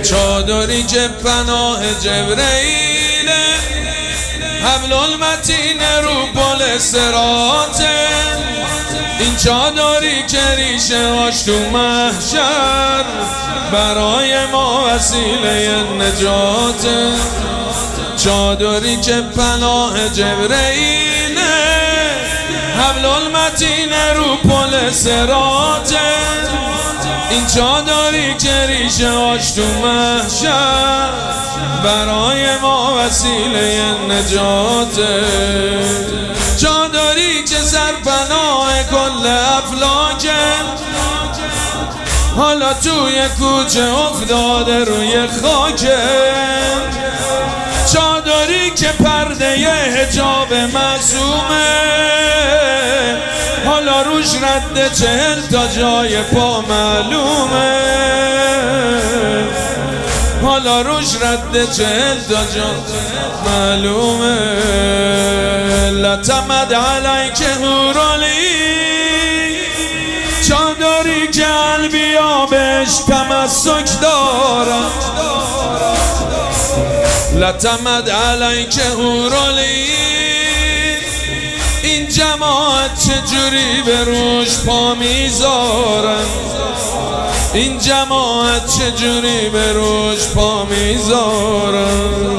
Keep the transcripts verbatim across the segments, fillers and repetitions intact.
چادری که پناه جبرئیل، حبل المتین رو پل صراطه. این چادری که ریشه هاش تو محشر، برای ما وسیله نجاته. چادری که پناه جبرئیل، حبل المتین رو پل صراطه. این چادری که ریشه هاش تو محشر، برای ما وسیله نجاته. چادری که سرپناه کل افلاکه، حالا توی کوچه افتاده روی خاکه. چادری که پرده ی حجاب معصومه، حالا روش رد چهل تا جای پا معلومه. حالا روش رد چهل تا جای معلومه. لتمد علیک حورلی، چادری که انبیا بهش تمسک دارن. لتمد علیک حورلی، این جماعت چجوری به روش پا میذارن. این جماعت چجوری به روش پا میذارن.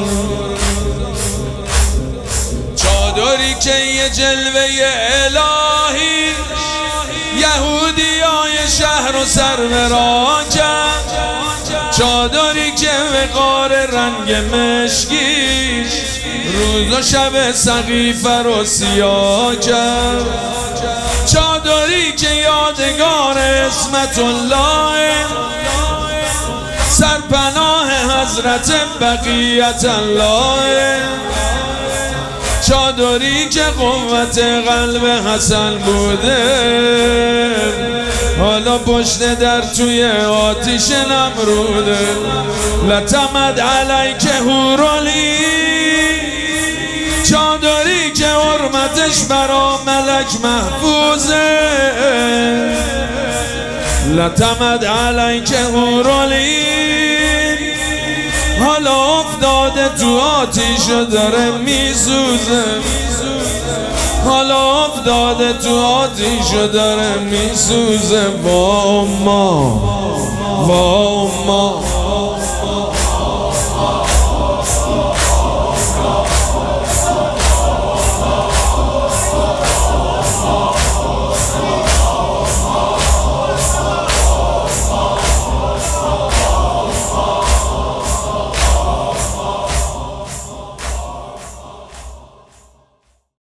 چادری که یه جلوه الهی، یهودیای شهر و سرورا کرد. چادری که وقار رنگ مشکی، روز و شب سقیفه رو سیاه کرد. چادری که یادگار اسمت الله، سرپناه حضرت بقیت الله. چادری که قوت قلب حسن بوده، حالا پشت در توی آتیش نمروده. لتمد علیک حورلی، چادری که حرمتش برا ملک محفوظه. لتمد علیک حورلی، حالا افتاده تو آتیش و داره میسوزه. حالا افتاده تو آتیش و داره میسوزه. با ما با